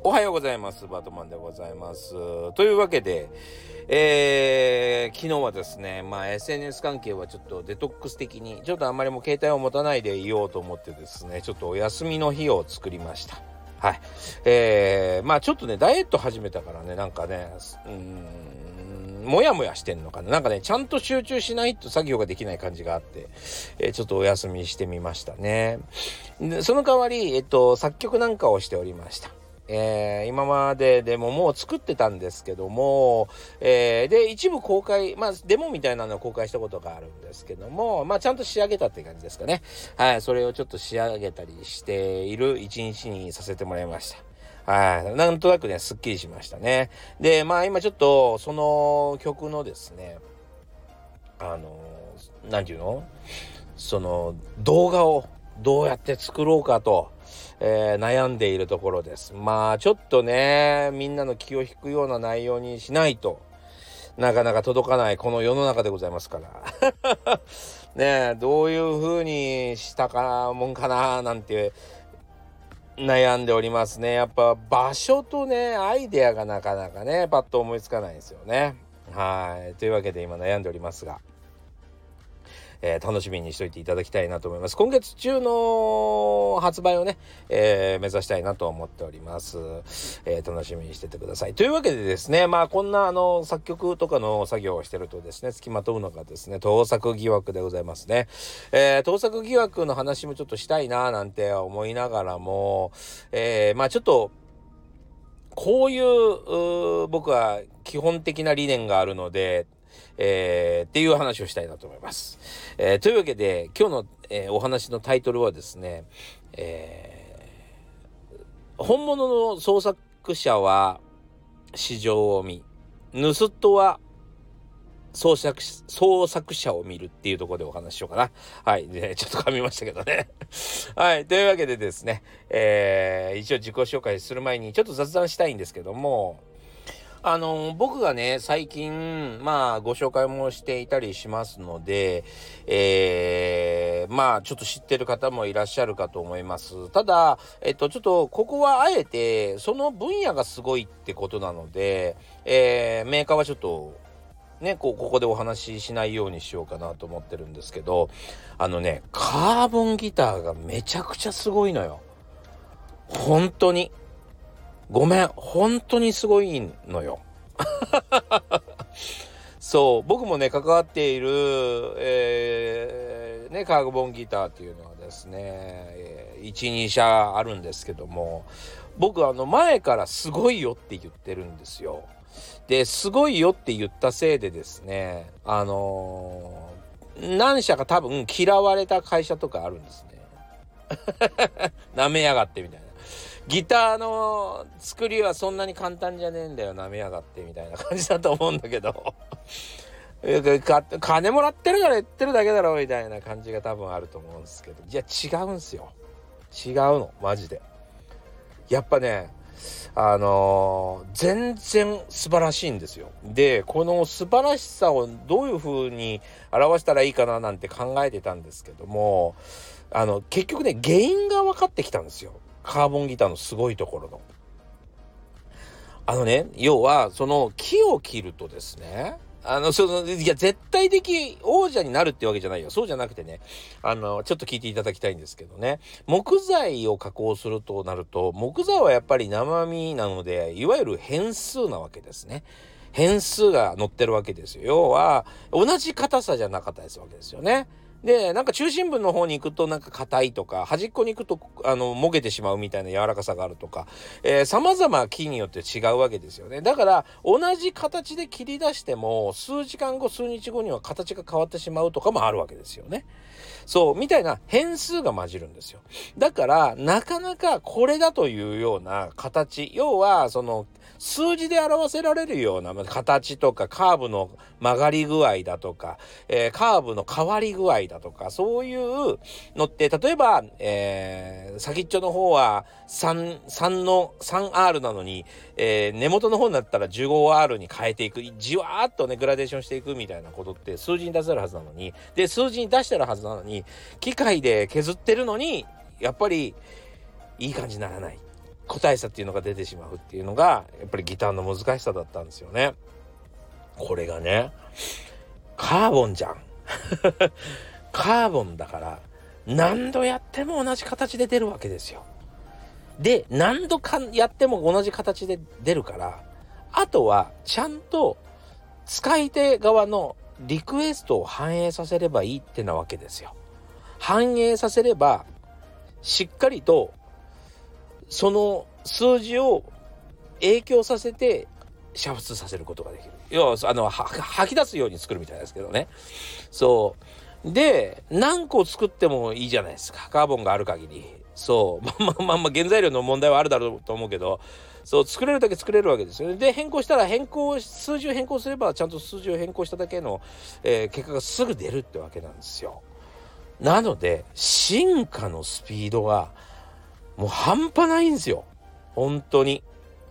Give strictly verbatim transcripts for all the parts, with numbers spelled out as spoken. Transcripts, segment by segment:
おはようございます。バートマンでございます。というわけで、えー、昨日はですね、まあ エスエヌエス 関係はちょっとデトックス的に、ちょっとあんまりもう携帯を持たないでいようと思ってですね、ちょっとお休みの日を作りました。はい。えー、まあちょっとね、ダイエット始めたからね、なんかね、うーん、もやもやしてんのかな。なんかね、ちゃんと集中しないと作業ができない感じがあって、えー、ちょっとお休みしてみましたね。で、その代わり、えっと、作曲なんかをしておりました。えー、今まででももう作ってたんですけども、えー、で一部公開、まあデモみたいなのを公開したことがあるんですけども、まあちゃんと仕上げたって感じですかね。はい、それをちょっと仕上げたりしている一日にさせてもらいました。はい、なんとなくねすっきりしましたね。で、まあ今ちょっとその曲のですね、あのなんていうの、その動画をどうやって作ろうかと。えー、悩んでいるところです。まあちょっとね、みんなの気を引くような内容にしないとなかなか届かないこの世の中でございますからねえ、どういう風にしたかもんかななんて悩んでおりますね。やっぱ場所とねアイデアがなかなかねパッと思いつかないんですよね。はい、というわけで今悩んでおりますが、えー、楽しみにしといていただきたいなと思います。今月中の発売をね、えー、目指したいなと思っております、えー。楽しみにしててください。というわけでですね、まあこんなあの作曲とかの作業をしてるとですね、付きまとうのがですね、盗作疑惑でございますね。えー、盗作疑惑の話もちょっとしたいななんて思いながらも、えー、まあちょっとこういう、う僕は基本的な理念があるので、えー、っていう話をしたいなと思います。えー、というわけで今日の、えー、お話のタイトルはですね、えー、本物の創作者は市場を見、盗人は創作創作者を見るっていうところでお話ししようかな。はい。で、ちょっと噛みましたけどね。はい。というわけでですね、えー、一応自己紹介する前にちょっと雑談したいんですけども、あの僕がね最近まあご紹介もしていたりしますので、えー、まあちょっと知ってる方もいらっしゃるかと思います。ただえっとちょっとここはあえてその分野がすごいってことなので、えー、メーカーはちょっとねこうここでお話ししないようにしようかなと思ってるんですけど、あのねカーボンギターがめちゃくちゃすごいのよ。本当にごめん、本当にすごいのよ。そう、僕もね、関わっている、えー、ね、カーボンギターっていうのはですね、えー、いち、に社あるんですけども、僕あの前からすごいよって言ってるんですよ。で、すごいよって言ったせいでですね、あのー、何社か多分嫌われた会社とかあるんですね。舐めやがってみたいな。ギターの作りはそんなに簡単じゃねえんだよ、舐めやがってみたいな感じだと思うんだけど金もらってるから言ってるだけだろみたいな感じが多分あると思うんですけど、いや違うんすよ。違うのマジで。やっぱねあのー、全然素晴らしいんですよ。でこの素晴らしさをどういう風に表したらいいかななんて考えてたんですけども、あの結局ね原因が分かってきたんですよ。カーボンギターのすごいところのあのね、要はその木を切るとですね、あのそのいや絶対的王者になるってわけじゃないよ。そうじゃなくてね、あのちょっと聞いていただきたいんですけどね、木材を加工するとなると、木材はやっぱり生身なのでいわゆる変数なわけですね。変数が乗ってるわけですよ。要は同じ硬さじゃなかったりするわけですよね。でなんか中心部の方に行くとなんか硬いとか、端っこに行くとあのもげてしまうみたいな柔らかさがあるとか、えー、様々木によって違うわけですよね。だから同じ形で切り出しても数時間後数日後には形が変わってしまうとかもあるわけですよね。そうみたいな変数が混じるんですよ。だからなかなかこれだというような形、要はその数字で表せられるような形とかカーブの曲がり具合だとか、えー、カーブの変わり具合だとか、そういうのって例えば、えー、先っちょの方は 3, 3の スリーアール なのに、えー、根元の方になったら じゅうごアール に変えていく、じわーっとねグラデーションしていくみたいなことって数字に出せるはずなのに、で数字に出してるはずなのに機械で削ってるのにやっぱりいい感じにならない。 個体差っていうのが出てしまうっていうのがやっぱりギターの難しさだったんですよね。これがねカーボンじゃんカーボンだから何度やっても同じ形で出るわけですよ。で何度かやっても同じ形で出るから、あとはちゃんと使い手側のリクエストを反映させればいいってなわけですよ。反映させればしっかりとその数字を影響させて煮沸させることができる。要はあの吐き出すように作るみたいですけどね。そうで何個作ってもいいじゃないですか、カーボンがある限り。そうまあまあまあまあ原材料の問題はあるだろうと思うけど、そう作れるだけ作れるわけですよね。で変更したら変更数字を変更すればちゃんと数字を変更しただけの、えー、結果がすぐ出るってわけなんですよ。なので進化のスピードがもう半端ないんですよ、本当に。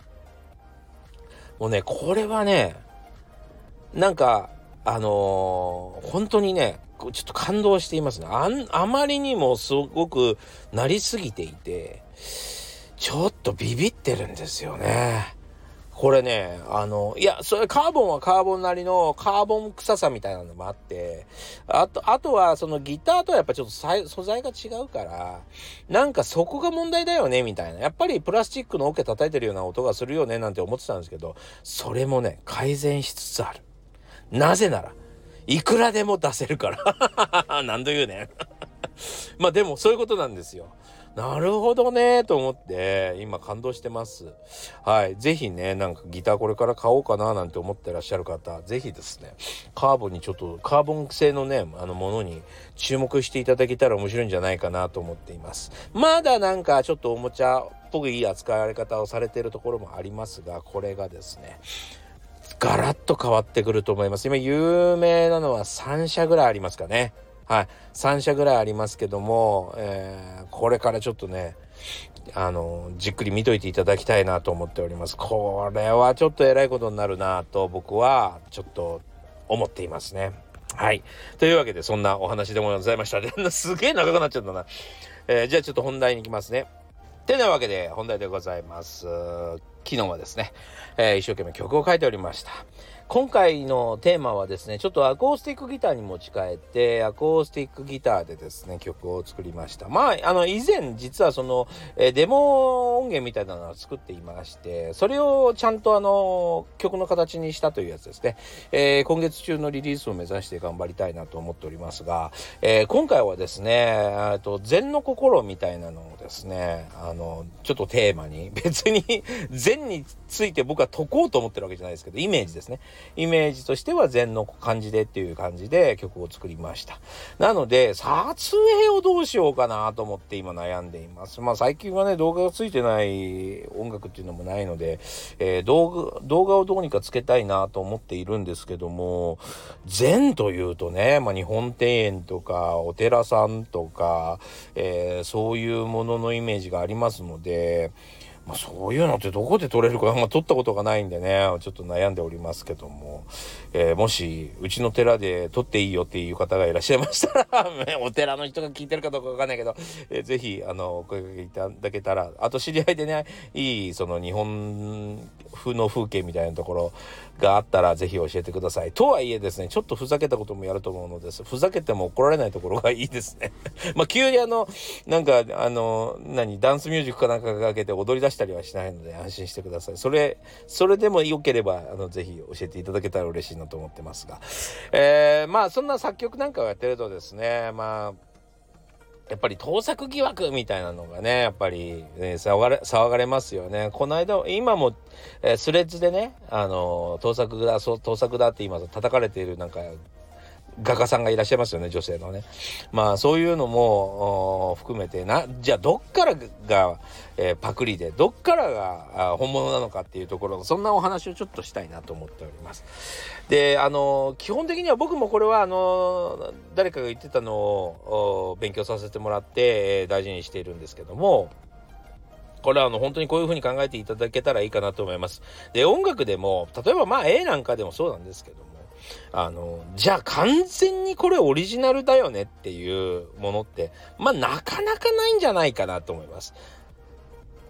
もうねこれはねなんかあのー、本当にねちょっと感動していますね。あんあまりにもすごくなりすぎていてちょっとビビってるんですよね。これねあのいやそれカーボンはカーボンなりのカーボン臭さみたいなのもあって、あとあとはそのギターとはやっぱちょっと素材が違うからなんかそこが問題だよねみたいな、やっぱりプラスチックの桶叩いてるような音がするよねなんて思ってたんですけど、それもね改善しつつある。なぜならいくらでも出せるから何度言うねんまあでもそういうことなんですよ。なるほどねと思って今感動してます。はい、ぜひねなんかギターこれから買おうかななんて思ってらっしゃる方、ぜひですねカーボンにちょっとカーボン製のねあのものに注目していただけたら面白いんじゃないかなと思っています。まだなんかちょっとおもちゃっぽくいい扱われ方をされているところもありますが、これがですねガラッと変わってくると思います。今有名なのはさん社ぐらいありますかね。はい、さん社ぐらいありますけども、えー、これからちょっとねあのじっくり見といていただきたいなと思っております。これはちょっとえらいことになるなと僕はちょっと思っていますね。はい、というわけでそんなお話でございました。すげえ長くなっちゃったな、えー、じゃあちょっと本題に行きますね。てなわけで本題でございます。昨日はですね、えー、一生懸命曲を書いておりました。今回のテーマはですねちょっとアコースティックギターに持ち替えてアコースティックギターでですね曲を作りました。まああの以前実はその、えー、デモ音源みたいなのを作っていまして、それをちゃんとあの曲の形にしたというやつですね、えー、今月中のリリースを目指して頑張りたいなと思っておりますが、えー、今回はですねと禅の心みたいなのをですねあのちょっとテーマに、別に禅について僕は解こうと思ってるわけじゃないですけど、イメージですねイメージとしては禅の感じでっていう感じで曲を作りました。なので撮影をどうしようかなと思って今悩んでいます。まあ最近はね動画がついてない音楽っていうのもないので、えー、動画動画をどうにかつけたいなと思っているんですけども、禅というとね、まあ、日本庭園とかお寺さんとか、えー、そういうもののイメージがありますので、まあ、そういうのってどこで撮れるか、まあ、撮ったことがないんでねちょっと悩んでおりますけども、えー、もしうちの寺で撮っていいよっていう方がいらっしゃいましたらお寺の人が聞いてるかどうかわかんないけど、えー、ぜひあのお声掛けいただけたら、あと知り合いでねいいその日本風の風景みたいなところがあったらぜひ教えてください。とはいえですねちょっとふざけたこともやると思うのです。ふざけても怒られないところがいいですねまあ急にあのなんかあの何ダンスミュージックかなんかかけて踊り出したりはしないので安心してください。それそれでも良ければあのぜひ教えていただけたら嬉しいなと思ってますが、えー、まあそんな作曲なんかをやってるとですね、まあやっぱり盗作疑惑みたいなのがねやっぱり、ね、騒がれ騒がれますよね。この間今も、えー、スレッズでねあの盗作だそう盗作だって今叩かれているなんか画家さんがいらっしゃいますよね、女性のね。まあそういうのも含めてな、じゃあどっからが、えー、パクリでどっからが本物なのかっていうところのそんなお話をちょっとしたいなと思っております。であの基本的には僕もこれはあの誰かが言ってたのを勉強させてもらって、えー、大事にしているんですけども、これはあの本当にこういう風に考えていただけたらいいかなと思います。で音楽でも例えばまあ絵なんかでもそうなんですけども、あのじゃあ完全にこれオリジナルだよねっていうものってまあなかなかないんじゃないかなと思います。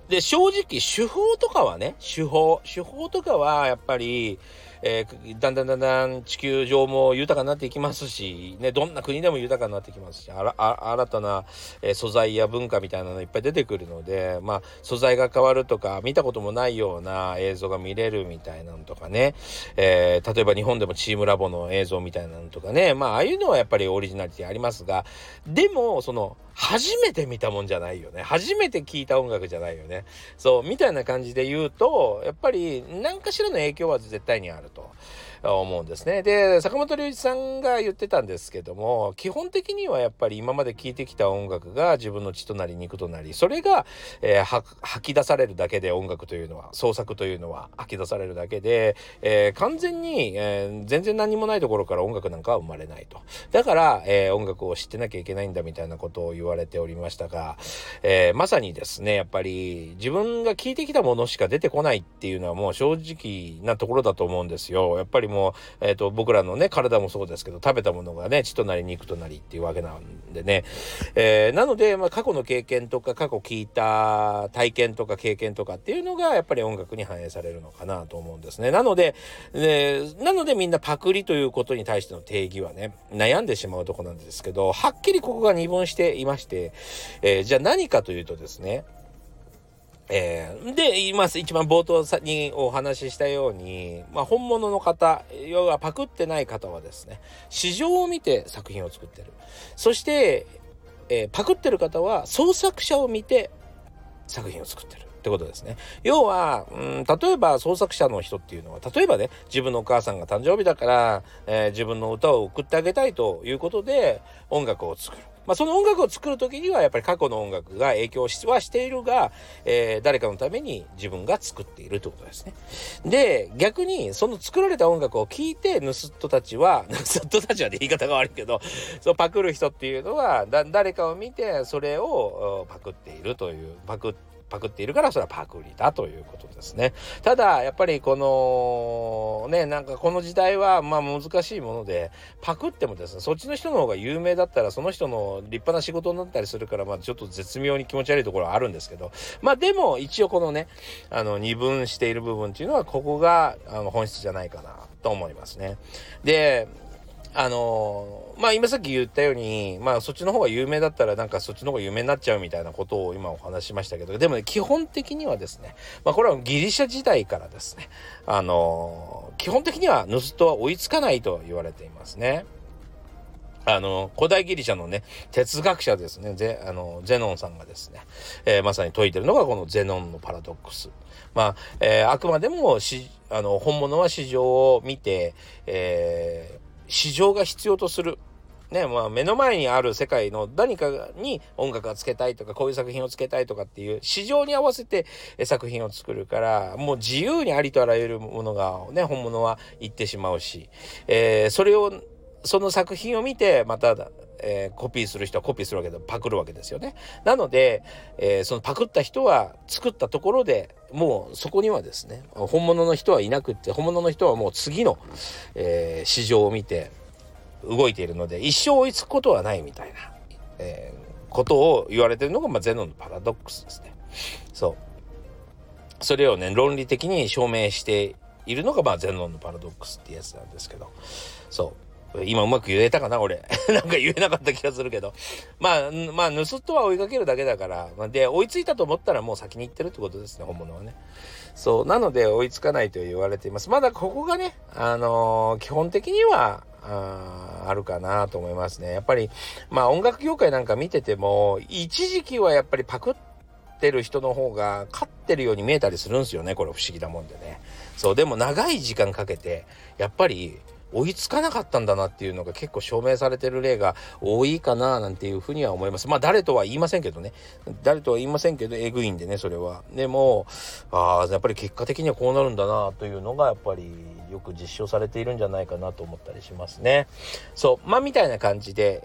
で、正直手法とかはね、手法、手法とかはやっぱり、えー、だんだんだんだん地球上も豊かになっていきますし、ね、どんな国でも豊かになってきますし、あらあ新たな、えー、素材や文化みたいなのいっぱい出てくるので、まあ、素材が変わるとか、見たこともないような映像が見れるみたいなのとかね、えー、例えば日本でもチームラボの映像みたいなのとかね、まあ、ああいうのはやっぱりオリジナリティありますが、でも、その、初めて見たもんじゃないよね。初めて聞いた音楽じゃないよね。そう、みたいな感じで言うと、やっぱり何かしらの影響は絶対にあると思うんですね。で、坂本龍一さんが言ってたんですけども、基本的にはやっぱり今まで聴いてきた音楽が自分の血となり肉となり、それが、えー、吐き出されるだけで、音楽というのは、創作というのは吐き出されるだけで、えー、完全に、えー、全然何もないところから音楽なんかは生まれないと。だから、えー、音楽を知ってなきゃいけないんだみたいなことを言われておりましたが、えー、まさにですね、やっぱり自分が聴いてきたものしか出てこないっていうのはもう正直なところだと思うんですよ。やっぱりもう、えーと、僕らのね、体もそうですけど、食べたものがね、血となり肉となりっていうわけなんでね。えー、なので、まあ、過去の経験とか、過去聞いた体験とか経験とかっていうのが、やっぱり音楽に反映されるのかなと思うんですね。なので、えー、なのでみんなパクリということに対しての定義はね、悩んでしまうところなんですけど、はっきりここが二分していまして、えー、じゃあ何かというとですね、えー、で、言います。一番冒頭にお話ししたように、まあ、本物の方、要はパクってない方はですね、市場を見て作品を作ってる。そして、えー、パクってる方は創作者を見て作品を作ってる。ってことですね。要は、うん、例えば創作者の人っていうのは、例えばね、自分のお母さんが誕生日だから、えー、自分の歌を送ってあげたいということで音楽を作る。まあ、その音楽を作るときにはやっぱり過去の音楽が影響はしているが、えー、誰かのために自分が作っているということですね。で、逆にその作られた音楽を聴いて盗人たちは、盗人たちはって言い方が悪いけど、そうパクる人っていうのはだ誰かを見てそれをパクっているという、パクってパクっているからそれはパクリだということですね。ただやっぱりこのね、なんかこの時代はまあ難しいもので、パクってもですね、そっちの人の方が有名だったらその人の立派な仕事になったりするから、まあちょっと絶妙に気持ち悪いところはあるんですけど、まあでも一応このね、あの二分している部分っていうのはここがあの本質じゃないかなと思いますね。で、あのー、まあ今さっき言ったように、まあそっちの方が有名だったらなんかそっちの方が有名になっちゃうみたいなことを今お話ししましたけど、でもね、基本的にはですね、まあこれはギリシャ時代からですね、あのー、基本的には盗人は追いつかないと言われていますね。あの、古代ギリシャのね、哲学者ですね、ゼ、あの、ゼノンさんがですね、えー、まさに説いてるのがこのゼノンのパラドックス。まあ、えー、あくまでもし、あの、本物は市場を見て、えー、市場が必要とする。ね、まあ目の前にある世界の何かに音楽がつけたいとか、こういう作品をつけたいとかっていう市場に合わせて作品を作るから、もう自由にありとあらゆるものがね、本物は言ってしまうし、えー、それを、その作品を見て、また、えー、コピーする人はコピーするわけで、パクるわけですよね。なので、えー、そのパクった人は作ったところでもうそこにはですね、本物の人はいなくって、本物の人はもう次の、えー、市場を見て動いているので、一生追いつくことはないみたいな、えー、ことを言われているのが、まあ、ゼノンのパラドックスですね。そう。それをね、論理的に証明しているのが、まあ、ゼノンのパラドックスってやつなんですけど、そう。今うまく言えたかな俺なんか言えなかった気がするけど、まあまあ盗人は追いかけるだけだから、まあ、で追いついたと思ったらもう先に行ってるってことですね、本物はね。そうなので追いつかないと言われています。まだここがね、あのー、基本的には あ, あるかなと思いますね。やっぱりまあ音楽業界なんか見てても、一時期はやっぱりパクってる人の方が勝ってるように見えたりするんですよね。これ不思議なもんでね。そうでも長い時間かけてやっぱり追いつかなかったんだなっていうのが結構証明されてる例が多いかななんていうふうには思います。まあ誰とは言いませんけどね。誰とは言いませんけど、えぐいんでね、それは。でも、ああ、やっぱり結果的にはこうなるんだなというのがやっぱりよく実証されているんじゃないかなと思ったりしますね。そう。まあみたいな感じで、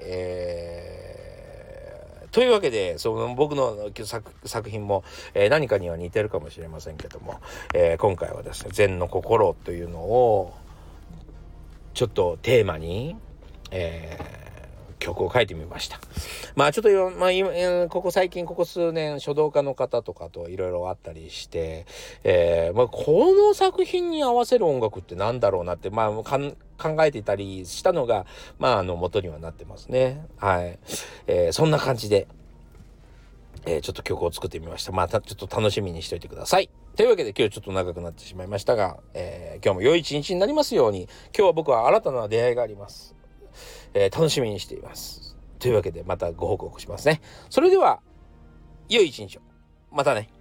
えー、というわけで、その僕の 作, 作品も、えー、何かには似てるかもしれませんけども、えー、今回はですね、禅の心というのを、ちょっとテーマに、え曲を書いてみました。まあちょっと、まあ、今ここ最近ここ数年書道家の方とかといろいろあったりして、えーまあ、この作品に合わせる音楽ってなんだろうなって、まあ、かん考えていたりしたのが、まあ、あの元にはなってますね。はい、えー、そんな感じで、えー、ちょっと曲を作ってみました。まあ、ちょっと楽しみにしておいてください。というわけで今日ちょっと長くなってしまいましたが、えー、今日も良い一日になりますように、今日は僕は新たな出会いがあります。えー、楽しみにしています。というわけでまたご報告しますね。それでは良い一日を。またね。